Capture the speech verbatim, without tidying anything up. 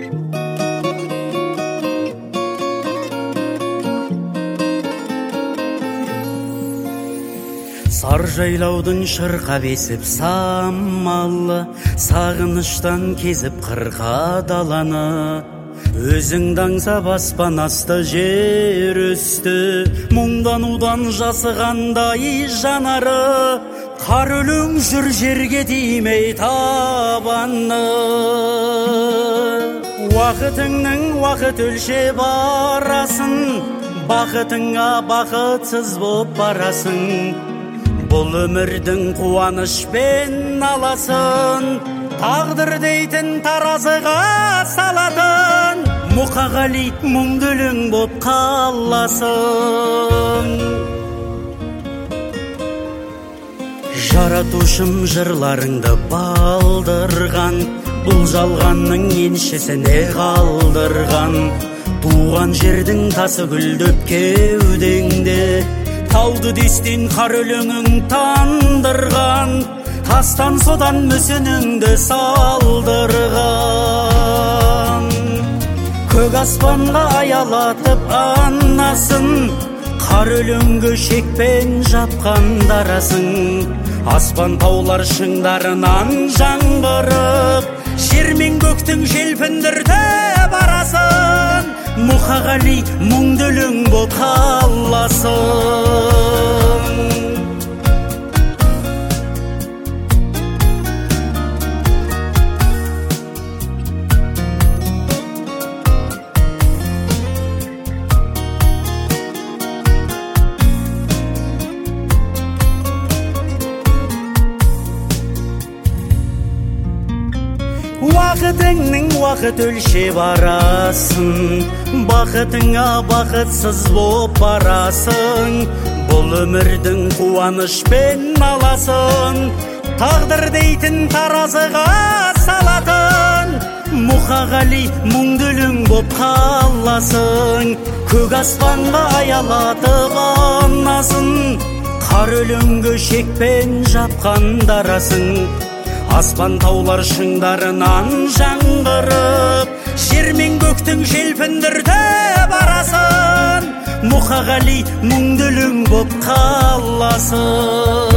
Сар жайлаудың шырқап есіп самалы, сағыныштан кезіп қырқа даланы. Өзіңді аңсап аспан асты жер үсті, мұңданудан жасығандай жанары. Қар өлең жүр жерге тимей табаны. Уақытыңның уақыт өлшеп арасын, бақытыңа бақытсыз боп барасың. Бұл өмірдің қуанышпен аласын, тағдыр дейтін таразыға салатын. Мұқағали мұңды өлең боп қаласың. Жаратушым жырларыңды балдырған, бұл жалғанның еншісіне қалдырған. Туған жердің тасы гүлдеп кеудеңде, тауды дестен қар өлеңің тандырған. Тастан содан мүсініңді салдырған. Көк аспанға аялатып анасын, қар өлеңгі шекпен жапқан дарасың. Аспан таулар шыңдарынан жаңғырып, жер мен көктің желпіндірді барасын. Мұқағали мұңды өлең боп қаласың. Уақытыңның уақыт өлшеп арасын, бақытыңа бақытсыз боп барасың. Бұл өмірдің қуанышпен аласын, тағдыр дейтін таразыға салатын. Мұқағали мұңды өлең боп қаласың. Көк аспанға аялатып анасын, қар өлеңгі шекпен жапқан дарасың. Аспан таулар шыңдарынан жаңғырып, жер мен көктің желпіндірді барасын. Мұқағали мұңды өлең боп қаласың.